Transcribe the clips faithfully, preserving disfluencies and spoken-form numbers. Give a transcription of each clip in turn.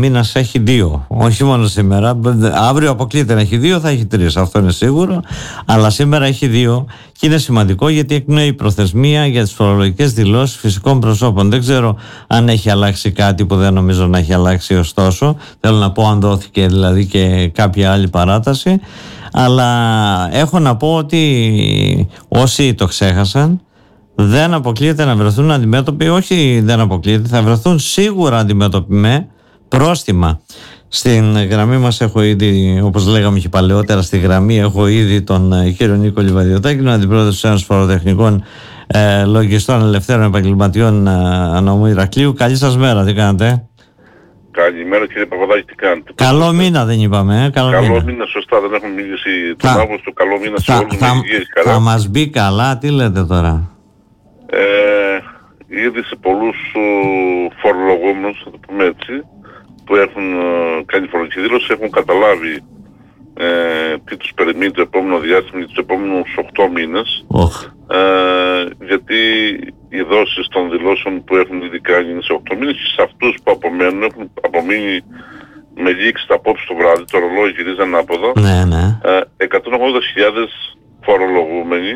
μήνας έχει δύο. Όχι μόνο σήμερα. Αύριο αποκλείται να έχει δύο, θα έχει τρεις. Αυτό είναι σίγουρο. Αλλά σήμερα έχει δύο. Και είναι σημαντικό γιατί εκπνέει η προθεσμία για τις φορολογικές δηλώσεις φυσικών προσώπων. Δεν ξέρω αν έχει αλλάξει κάτι που δεν νομίζω να έχει αλλάξει ωστόσο. Θέλω να πω αν δόθηκε δηλαδή και κάποια άλλη παράταση. Αλλά έχω να πω ότι όσοι το ξέχασαν, δεν αποκλείεται να βρεθούν αντιμέτωποι, όχι δεν αποκλείεται, θα βρεθούν σίγουρα αντιμέτωποι με πρόστιμα. Στην γραμμή μας έχω ήδη, όπως λέγαμε και παλαιότερα, στη γραμμή έχω ήδη τον κύριο Νίκο Λιβαδιωτάκη, τον αντιπρόεδρο της Ένωσης Φοροτεχνικών ε, Λογιστών Ελευθέρων Επαγγελματιών ε, Ανομού Ηρακλείου. Καλή σας μέρα, τι κάνετε? Καλημέρα κύριε Παπαδάκη, τι κάνετε? Καλό μήνα δεν είπαμε, ε? Καλό, καλό μήνα. μήνα, σωστά, δεν έχουμε μιλήσει τον Αύγουστο. Καλό μήνα σε θα, όλους. Θα, θα μας μπει καλά, τι λέτε τώρα? Ε, ήδη σε πολλούς φορολογούμενους, θα το πούμε έτσι, που έχουν κάνει φορολογική δήλωση, έχουν καταλάβει ε, τι τους περιμένει το επόμενο διάστημα για τους επόμενους οκτώ μήνες. Oh. Ε, γιατί οι δόσεις των δηλώσεων που έχουν ήδη κάνει είναι σε οκτώ μήνες και σε αυτούς που απομένουν έχουν απομείνει με λήξη απόψε το βράδυ, το ρολόι γυρίζει ανάποδα. Ναι, ναι. Ε, εκατόν ογδόντα χιλιάδες φορολογούμενοι,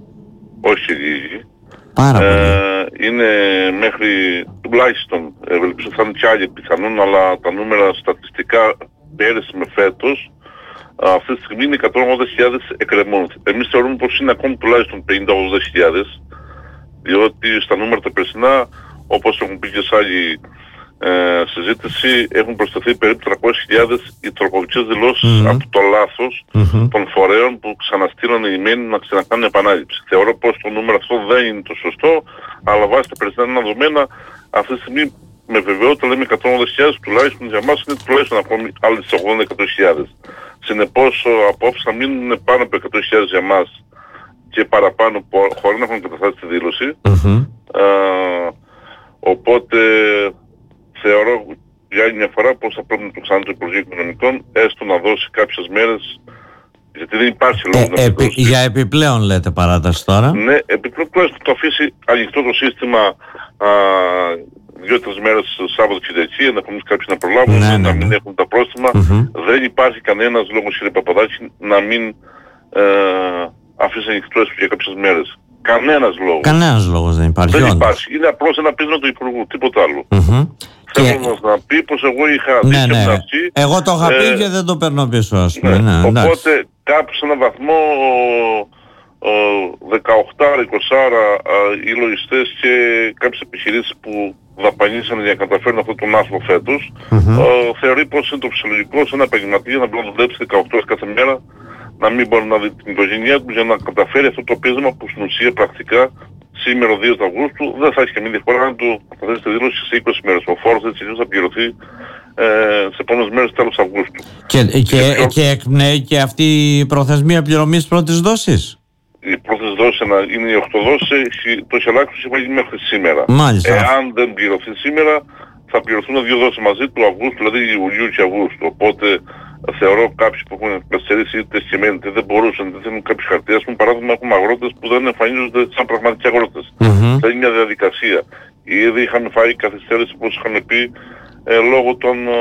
όχι λίγοι. Πάρα πολύ. Ε, είναι μέχρι τουλάχιστον, ευελπιστώ θα είναι και άλλοι πιθανόν, αλλά τα νούμερα στατιστικά πέρυσι με φέτος αυτή τη στιγμή είναι εκατόν ογδόντα χιλιάδες εκκρεμών. Εμείς θεωρούμε πως είναι ακόμη τουλάχιστον πενήντα με ογδόντα χιλιάδες, διότι στα νούμερα τα περσινά, όπως έχουν πει και σε άλλη ε, συζήτηση, έχουν προσθεθεί περίπου τριακόσιες χιλιάδες οι τροποποιητικές δηλώσεις mm-hmm. από το λάθος mm-hmm. των φορέων που ξαναστείλανε ημέν να ξανακάνουν επανάληψη. Θεωρώ πως το νούμερο αυτό δεν είναι το σωστό, αλλά βάσει τα περσινά δεδομένα αυτή τη στιγμή με βεβαιότητα λέμε εκατόν ογδόντα χιλιάδες, τουλάχιστον για μας είναι τουλάχιστον ακόμη άλλες ογδόντα με εκατό χιλιάδες. Συνεπώς απόψε θα μείνουν πάνω από εκατό χιλιάδες για μας και παραπάνω χωρίς να έχουν καταθέσει τη δήλωση. Mm-hmm. Α, οπότε θεωρώ για άλλη μια φορά πως θα πρέπει να το ξανά το Υπουργείο Οικονομικών έστω να δώσει κάποιες μέρες, γιατί δεν υπάρχει λόγο ε, να επί, δώσει. Για επιπλέον λέτε παράταση τώρα? Ναι, επιπλέον τουλάχιστον το αφήσει ανοιχτό το σύστημα α, δύο-τρεις μέρες Σάββατο και Κυριακή, ενδεχομένως κάποιοι να προλάβουν, ναι, ναι, να μην ναι. έχουν τα πρόστιμα. Mm-hmm. Δεν υπάρχει κανένας λόγος, κύριε Παπαδάκη, να μην ε, αφήσει ανοιχτό έστω για κάποιες μέρες. Κανένας λόγος. Κανένας λόγος δεν υπάρχει. Δεν όντως. υπάρχει. Είναι απλώς ένα πείσμα του Υπουργού, τίποτα άλλο. Mm-hmm. Θέλω και... να πει πως εγώ είχα ναι, δει ναι. στην αρχή. Εγώ το είχα πει ε, και δεν το παίρνω πίσω, ας πούμε. Ναι. Ναι, οπότε κάπου σε έναν βαθμό δεκαοκτώ είκοσι οι λογιστές και κάποιες επιχειρήσεις που δαπανίσαν για να καταφέρουν αυτό τον άθλο φέτος, mm-hmm. ε, θεωρεί πως είναι το φυσιολογικό σε ένα επαγγελματία να μπορεί να δουλέψει δεκαοκτώ ώρες κάθε μέρα, να μην μπορεί να δει την οικογένειά του για να καταφέρει αυτό το πείσμα που στην ουσία πρακτικά σήμερα δύο Αυγούστου δεν θα έχει καμία διαφορά να του καταθέσει τη δήλωση σε είκοσι μέρες. Ο φόρος έτσι θα πληρωθεί ε, σε επόμενες μέρες τέλος Αυγούστου. Και, και, και, πιο... και εκπνέει και αυτή η προθεσμία πληρωμής πρώτης δόσης. Η πρώτη δόση είναι η οκτώ δόση, το έχει αλλάξει, έχει βάλει μέχρι σήμερα. Μάλιστα. Εάν δεν πληρωθεί σήμερα, θα πληρωθούν δύο δόσεις μαζί του Αυγούστου, δηλαδή Ιουλίου και Αυγούστου. Οπότε θεωρώ κάποιοι που έχουν καθυστερήσει είτε σχεμένοι είτε δεν μπορούσαν, είτε θέλουν κάποιους χαρτίες. Ας πούμε, παράδειγμα, έχουμε αγρότες που δεν εμφανίζονται σαν πραγματικοί αγρότες. Mm-hmm. Θα είναι μια διαδικασία. Ήδη είχαμε φάει καθυστέρηση, όπως είχαμε πει, ε, λόγω των ε,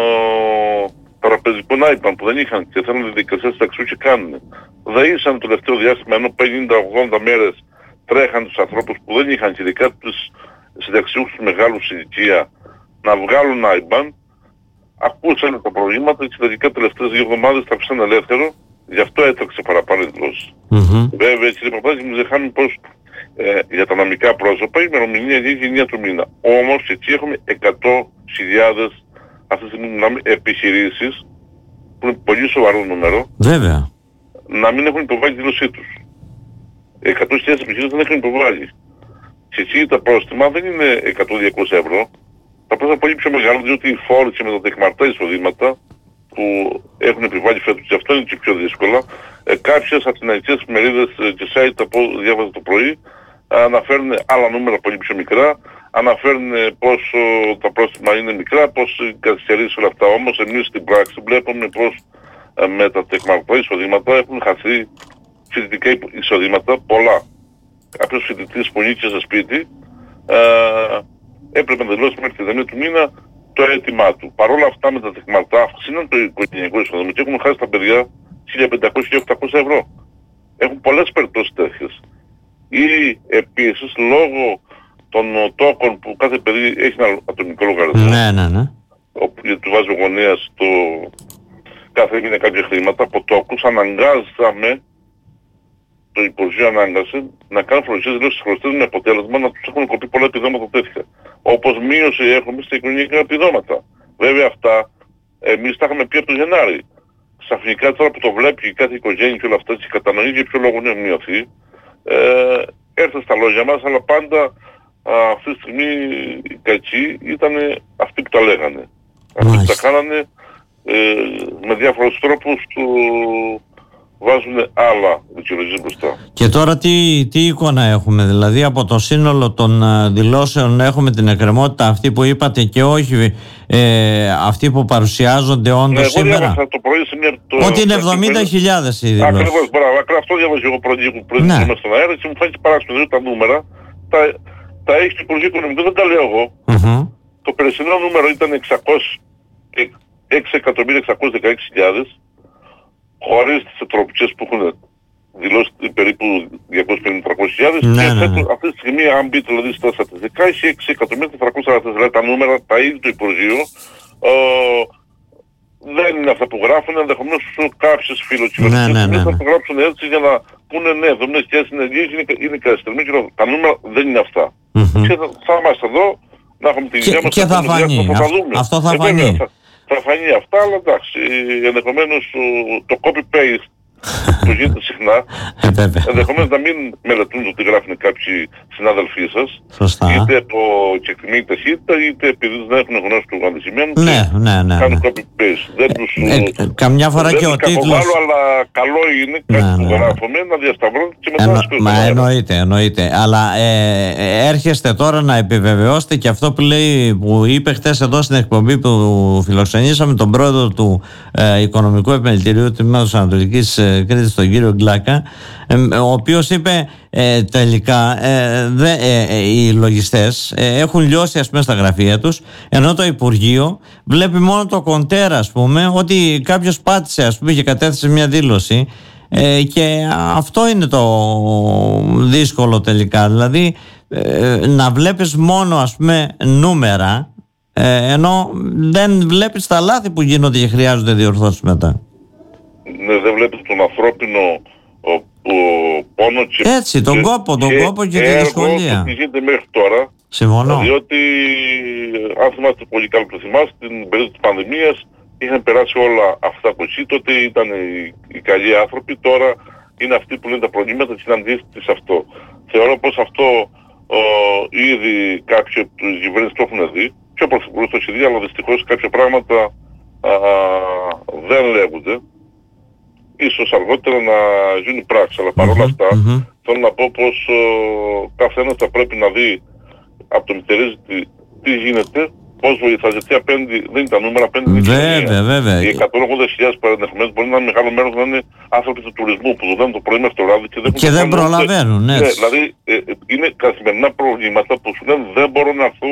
τραπεζικών άϊπαν που δεν είχαν και θέλουν διαδικασίες ταξιού και κάνουν. Δεν ήσαν το τελευταίο διάστημα, ενώ πενήντα με ογδόντα μέρες τρέχαν τους ανθρώπους που δεν είχαν και ειδικά τους συνταξιούχους τους μεγάλους ηλικία να βγάλουν άϊπαν. Ακούσαν τα προβλήματα και τελικά τελευταίες δύο εβδομάδες τα αφήσαν ελεύθερο, γι' αυτό έτρεξε παραπάνω η δηλώση. Mm-hmm. Βέβαια, κύριε Παπαδάκη, μην ξεχνάμε πως ε, για τα νομικά πρόσωπα η ημερομηνία λήγει εννέα του μήνα. Όμως εκεί έχουμε εκατό χιλιάδες αυτή τη στιγμή μιλάμε επιχειρήσεις, που είναι πολύ σοβαρό νούμερο. Βέβαια. Να μην έχουν υποβάλει τη δήλωσή τους. εκατό χιλιάδες επιχειρήσεις δεν έχουν υποβάλει. Και εκεί τα πρόστιμα δεν είναι εκατό με διακόσια ευρώ. Τα πρόστιμα πολύ πιο μεγάλα, διότι οι φόροι και με τα τεκμαρτά εισοδήματα που έχουν επιβάλει φέτος, και αυτό είναι και πιο δύσκολα, ε, κάποιες αθηναϊκές εφημερίδες και site που διάβαζα το πρωί αναφέρουν άλλα νούμερα πολύ πιο μικρά, αναφέρουν πως ε, τα πρόστιμα είναι μικρά, πως καθυστερήσει όλα αυτά. Όμως εμείς στην πράξη βλέπουμε πως ε, με τα τεκμαρτά εισοδήματα έχουν χαθεί φοιτητικά εισοδήματα πολλά. Κάποιος φοιτητής που νίκησε σε σπίτι ε, έπρεπε να δηλώσει μέχρι τη δεκαετία του μήνα το αίτημά του. Παρ' όλα αυτά με τα τεκμαρτά αυξήναν το οικογενειακό εισόδημα και έχουν χάσει τα παιδιά χίλια πεντακόσια με οκτακόσια ευρώ. Έχουν πολλές περιπτώσεις τέτοιες. Ή επίσης λόγω των τόκων που κάθε παιδί έχει ένα ατομικό λογαριασμό. Ναι, ναι, ναι. Όπου του βάζει ο γονέας το κάθε έγινε κάποια χρήματα από τόκους, αναγκάζαμε, το Υπουργείο ανάγκασε να κάνουν φορολογικές δηλώσεις χρωστές με αποτέλεσμα να τους έχουν κοπεί πολλά επιδόματα τέτοια. Όπως μείωση έχουμε στα οικογενειακά επιδόματα. Βέβαια αυτά εμείς τα είχαμε πει από το Γενάρη. Ξαφνικά τώρα που το βλέπει κάθε οικογένεια και όλα αυτά και κατανοεί για ποιο λόγο είναι μειωθεί, ε, έρθει στα λόγια μας, αλλά πάντα α, αυτή τη στιγμή οι κακοί ήταν αυτοί που τα λέγανε. Αυτοί που τα κάνανε ε, με διάφορους τρόπους του βάζουν άλλα δικαιολογίες μπροστά. Και τώρα τι, τι εικόνα έχουμε, δηλαδή από το σύνολο των uh, δηλώσεων έχουμε την εκκρεμότητα αυτή που είπατε και όχι ε, αυτοί που παρουσιάζονται όντως ναι, σήμερα. Εγώ το πρωί σε μια... Το, ότι είναι εβδομήντα χιλιάδες οι δηλώσεις. Ακριβώς, μπράβο. Αυτό διάβαζα εγώ πρωί που πριν ναι. Μέσα στον αέρα και μου φάνηκε παράξενο, δηλαδή τα νούμερα τα, τα έχει το Υπουργείο Οικονομικών, δεν τα λέω εγώ. Mm-hmm. Το περσινό νούμερο ήταν έξι εκατομμύρια εξακόσιες δεκαέξι χιλιάδες χωρίς τις ετροπικές που έχουν δηλώσει περίπου διακόσιες πενήντα με τριακόσιες χιλιάδες ναι, και ναι, ναι. αυτή τη στιγμή αν μπείτε δηλαδή στα στατιστικά έχει έξι εκατομμύρια τετρακόσια σαράντα τέσσερα, δηλαδή τα νούμερα τα ίδια του Υπουργείου ε, δεν είναι αυτά που γράφουν, ενδεχομένως κάποιες φιλοκυβερνήσεις ναι, ναι, ναι, ναι. θα το γράψουν έτσι για να πούνε ναι, δομές και συνεργείες είναι, είναι καθυστερημένοι και τα νούμερα δεν είναι αυτά. Mm-hmm. Και θα, θα είμαστε εδώ να έχουμε την ιδέα μας και θα φανεί, θα δούμε. Αυτό θα ε, φανεί. Βέβαια, θα, θα φανεί αυτά, αλλά εντάξει, ενδεχομένως το copy-paste που γίνεται συχνά, ενδεχομένως να μην μελετούν το τι γράφουν κάποιοι συνάδελφοί σας, σωστά. είτε από κεκτημένη ταχύτητα, είτε επειδή δεν έχουν γνώση του αντισημένου ναι, ναι, ναι, κάνουν ναι. copy-paste. Δεν τους... Ε, ε, καμιά φορά δεν και ο τίτλος... Κακοβάλλω, αλλά καλό είναι κάτι ναι, που ναι. γράφουμε να διασταυρώνει και μετά Εννο... να σκέφτομαι. Μα εννοείται, εννοείται. Αλλά ε, ε, έρχεστε τώρα να επιβεβαιώσετε και αυτό που, λέει, που είπε χτες εδώ στην εκπομπή που φιλοξενήσαμε τον πρόεδρο του ε, Οικονομικού Επιμελητηρίου Τμήματος Ανατολικής ε, Κρήτης, τον κύριο Γκλάκα, ε, ο οποίος είπε ε, τελικά ε, δε, ε, ε, οι λογιστές ε, έχουν λιώσει ας πούμε στα γραφεία τους, ενώ το Υπουργείο βλέπει μόνο το κοντέρα, ας πούμε, ότι κάποιος πάτησε ας πούμε και κατέθεσε μια δήλωση ε, και αυτό είναι το δύσκολο τελικά, δηλαδή ε, να βλέπεις μόνο ας πούμε νούμερα ε, ενώ δεν βλέπεις τα λάθη που γίνονται και χρειάζονται διορθώσεις μετά. Ναι, δεν βλέπεις τον ανθρώπινο ο, ο πόνο και, έτσι, τον και, κόπο, τον και κόπο και τη δυσκολία. Και γίνεται μέχρι τώρα. Συμφωνώ. Διότι, αν θυμάστε πολύ καλά που θυμάστε, στην περίοδο της πανδημίας είχαν περάσει όλα αυτά από εκεί, τότε ήταν οι, οι καλοί άνθρωποι, τώρα είναι αυτοί που λένε τα προβλήματα και είναι αντίθετοι σε αυτό. Θεωρώ πως αυτό ο, ήδη κάποιοι από τους κυβέρνησες το έχουν δει, και ο Πρωθυπουργός το έχει δει, αλλά δυστυχώς κάποια πράγματα α, δεν λέγονται. Ίσως αργότερα να γίνουν πράξη, αλλά παρόλα mm-hmm, αυτά mm-hmm. θέλω να πω πως ο, καθένας θα πρέπει να δει από το μητερίζει τι, τι γίνεται, πώς βοηθά, γιατί απέναντι δεν είναι τα νούμερα, απέναντι είναι η κοινωνία. Βέβαια. Οι εκατόν ογδόντα χιλιάδες ενδεχομένως μπορεί να είναι μεγάλο μέρος να είναι άνθρωποι του τουρισμού που δουλεύουν το πρωί μέχρι το βράδυ και δεν, και δεν προλαβαίνουν. Ναι, ναι, δηλαδή ε, είναι καθημερινά προβλήματα που σου λένε δεν μπορώ να έρθω,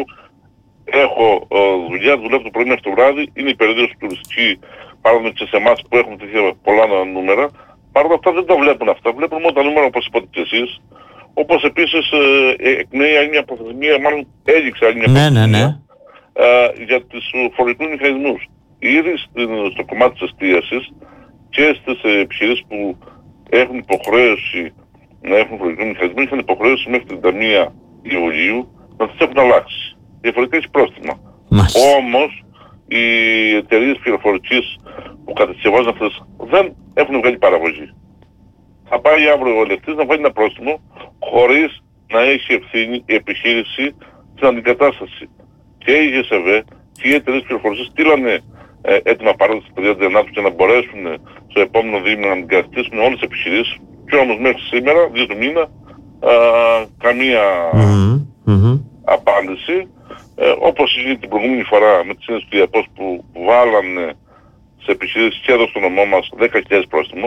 έχω ε, δουλειά, δουλεύω το πρωί μέχρι το βράδυ, είναι η περίοδος τουριστική. Παράδειγμα και σε εμάς που έχουμε τέτοια πολλά νούμερα, παρόλα αυτά δεν τα βλέπουν αυτά. Βλέπουν μόνο τα νούμερα όπως είπατε και εσείς. Όπως επίσης ε, εκνέει άλλη μια προθεσμία, μάλλον έδειξε άλλη μια προθεσμία ναι, ναι, ναι. Ε, για τους φορολογικούς μηχανισμούς. Ήδη στο κομμάτι της εστίασης και στις επιχειρήσεις που έχουν υποχρέωση να έχουν φορολογικούς μηχανισμούς, είχαν υποχρέωση μέχρι την τριάντα μία Ιουλίου να τις έχουν αλλάξει. Διαφορετικά έχει πρόστιμα. Όμως οι εταιρείες πληροφορικής που κατασκευάζουν αυτές δεν έχουν βγάλει παραγωγή. Θα πάει αύριο ο ελεκτής να βάλει ένα πρόστιμο χωρίς να έχει ευθύνη η επιχείρηση στην αντικατάσταση. Και η Γ Σ Β και οι εταιρείες πληροφορικής στείλανε ε, έτοιμα παράδοση στα τριάντα εννιά για να μπορέσουν στο επόμενο δίμηνο να αντικαταστήσουν όλες τις επιχειρήσεις. Και όμως μέχρι σήμερα, δύο του μήνα, α, καμία mm-hmm. Mm-hmm. απάντηση. Ε, όπως έγινε την προηγούμενη φορά με τη σύνδεση του Διαπός που βάλανε σε επιχειρήσεις και εδώ στο νομό μας δέκα χιλιάδες πρόστιμο,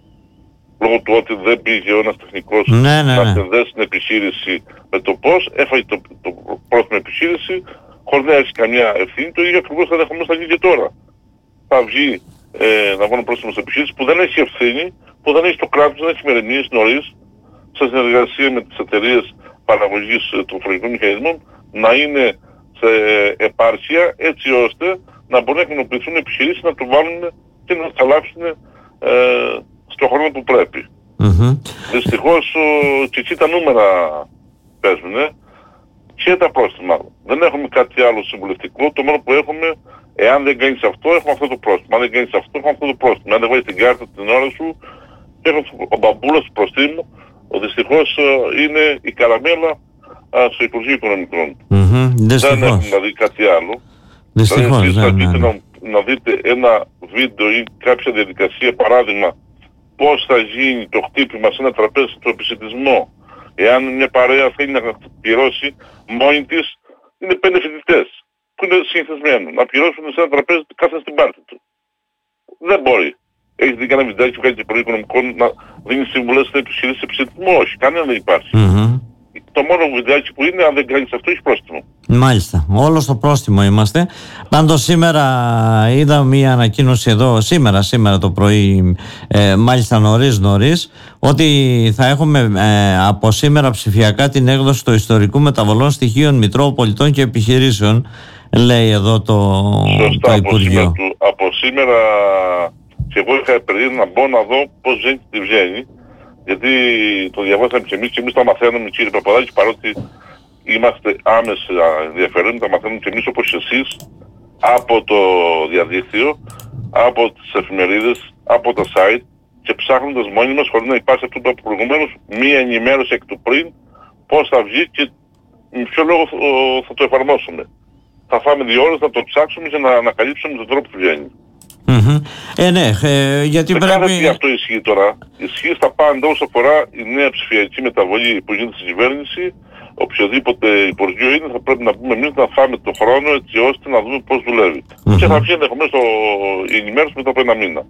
λόγω του ότι δεν πήγε ο ένας τεχνικός ναι, ναι, ναι. να συνδέσει την επιχείρηση με το πώς, έφαγε το, το πρόστιμο επιχείρηση, χωρίς να έχει καμιά ευθύνη, το ίδιο ακριβώς θα δεχόμενος θα γίνει και τώρα. Θα βγει ε, να βγουν πρόστιμο επιχείρηση που δεν έχει ευθύνη, που δεν έχει το κράτος, δεν έχει μεριμνήσει νωρίς, σε συνεργασία με τις εταιρείες παραγωγής των φορολογικών μηχανισμών, να είναι σε επάρκεια έτσι ώστε να μπορούν να κοινοποιηθούν επιχειρήσεις, να το βάλουν και να τα αλλάξουν ε, στον χρόνο που πρέπει. Mm-hmm. Δυστυχώς και εκεί τα νούμερα παίζουν και τα πρόστιμα. Δεν έχουμε κάτι άλλο συμβουλευτικό, το μόνο που έχουμε, εάν δεν κάνεις αυτό, έχουμε αυτό το πρόστιμο. Αν δεν κάνεις αυτό, έχουμε αυτό το πρόστιμο. Αν δεν βάλεις την κάρτα την ώρα σου, έχουμε ο μπαμπούλας του προστίμου, ο δυστυχώς είναι η καραμέλα α, στο Υπουργείο Οικονομικών. Mm-hmm. Δεν έχουμε δηλαδή κάτι άλλο. Δυστυχώς, δηλαδή, ναι, ναι, ναι. Να, να δείτε ένα βίντεο ή κάποια διαδικασία, παράδειγμα, πώς θα γίνει το χτύπημα σε ένα τραπέζι στο επισιτισμό. Εάν μια παρέα θέλει να πληρώσει μόνη της, είναι πέντε φοιτητές που είναι συνηθισμένοι να πληρώσουν σε ένα τραπέζι κάθε στην πάρτη του. Δεν μπορεί. Έχει δει κανένα βιντεάκι που κάνει και Υπουργείο Οικονομικών να δίνει συμβουλές στην επιχειρήση σε επισιτισμό? Όχι, κανένα δεν υπάρχει. Mm-hmm. Το μόνο βιντεάκι που είναι, αν δεν κάνεις αυτό, έχει πρόστιμο. Μάλιστα. Όλο στο πρόστιμο είμαστε. Πάντως σήμερα είδα μία ανακοίνωση εδώ, σήμερα, σήμερα το πρωί, ε, μάλιστα νωρίς νωρίς, ότι θα έχουμε ε, από σήμερα ψηφιακά την έκδοση του ιστορικού μεταβολών στοιχείων μητρώου πολιτών και επιχειρήσεων, λέει εδώ το, Σωστά, το Υπουργείο. Από σήμερα, από σήμερα και εγώ είχα επενδύσει να μπω να δω πώς βγαίνει και τι βγαίνει. Γιατί το διαβάσαμε και εμείς και εμείς τα μαθαίνουμε, κύριε Παπαδάκη, παρότι είμαστε άμεσα ενδιαφερόμενοι, τα μαθαίνουμε και εμείς όπως εσείς από το διαδίκτυο, από τις εφημερίδες, από τα site και ψάχνοντας μόνοι μας, χωρίς να υπάρχει αυτό το προηγουμένως μία ενημέρωση εκ του πριν πώς θα βγει και με ποιο λόγο θα το εφαρμόσουμε. Θα φάμε δύο ώρες να το ψάξουμε για να ανακαλύψουμε τον τρόπο που βγαίνει. Mm-hmm. Ε, ναι, ε, γιατί δεν πρέπει... Δεν αυτό ισχύει τώρα. Ισχύει στα πάντα όσο αφορά η νέα ψηφιακή μεταβολή που γίνεται στην κυβέρνηση. Οποιοδήποτε υπουργείο είναι, θα πρέπει να πούμε εμείς να φάμε τον χρόνο έτσι ώστε να δούμε πώς δουλεύει. Mm-hmm. Και θα βγει ενδεχομένως η ενημέρωση μετά από ένα μήνα.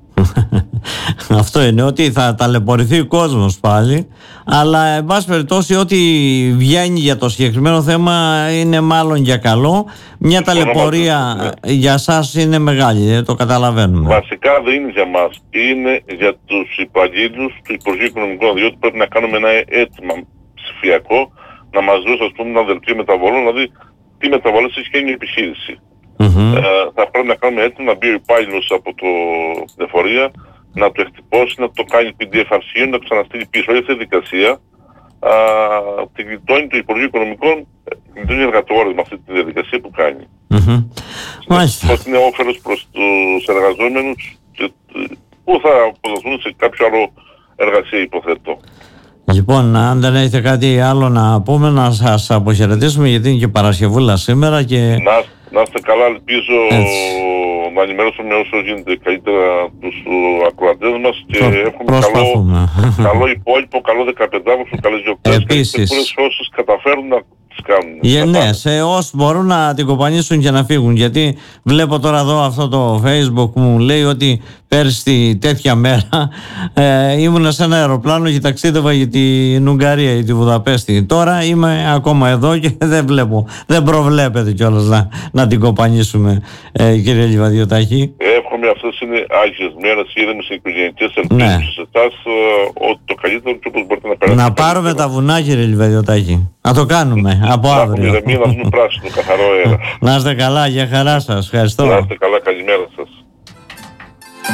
Αυτό είναι, ότι θα ταλαιπωρηθεί ο κόσμος πάλι, αλλά εν πάση περιπτώσει ό,τι βγαίνει για το συγκεκριμένο θέμα είναι μάλλον για καλό. Μια ταλαιπωρία ναι. για σας είναι μεγάλη, το καταλαβαίνουμε. Βασικά δεν είναι για μας, είναι για τους υπαλλήλους του Υπουργείου Οικονομικών, διότι πρέπει να κάνουμε ένα αίτημα ψηφιακό, να μας δώσει ας πούμε ένα δελτίο μεταβολών, δηλαδή τι μεταβολές έχει κάνει η επιχείρηση. Mm-hmm. Ε, θα πρέπει να κάνουμε έτοιμο να μπει ο υπάλληλος από το εφορία, να το εκτυπώσει, να το κάνει πι ντι εφ αρχείο, να το ξαναστείλει πίσω. Όλη αυτή η διαδικασία α, την γλιτώνει το Υπουργείο Οικονομικών, γλιτώνει εργατόρες με αυτή τη διαδικασία που κάνει. Mm-hmm. Μάλιστα. Ότι είναι όφελος προς τους εργαζόμενους και, που θα αποδοθούν σε κάποιο άλλο εργασία, υποθέτω. Λοιπόν, αν δεν έχετε κάτι άλλο να πούμε, να σας αποχαιρετήσουμε, γιατί είναι και Παρασκευούλα σήμερα και... Να, να είστε καλά, ελπίζω έτσι. Να ενημερώσουμε όσο γίνεται καλύτερα τους ακροατές μας και Προ, έχουμε καλό, καλό υπόλοιπο, καλό δεκαπεντάμβρονο, καλές γιορτές. Επίσης. Και όσους καταφέρουν να τις κάνουν. Yeah, ναι, σε όσους μπορούν να την κοπανίσουν και να φύγουν, γιατί βλέπω τώρα εδώ αυτό το Facebook που μου λέει ότι πέρσι τέτοια μέρα ε, ήμουν σε ένα αεροπλάνο και ταξίδευα για την Ουγγαρία ή τη Βουδαπέστη. Τώρα είμαι ακόμα εδώ και δεν βλέπω, δεν προβλέπεται κιόλας να, να την κοπανίσουμε, ε, κύριε Λιβαδιωτάκη. Εύχομαι αυτές είναι άγιες μέρες, ήρεμες οικογενειακές, ελπίζω ναι. σε εσάς ότι το καλύτερο και όπως μπορείτε να περάσετε. Να πάρουμε τα βουνά, κύριε Λιβαδιωτάκη. Να το κάνουμε από να αύριο. Να δούμε πράσινο, καθαρό αέρα. Να είστε καλά, για χαρά σας. Ευχαριστώ. Να είστε καλά, καλημέρα σας.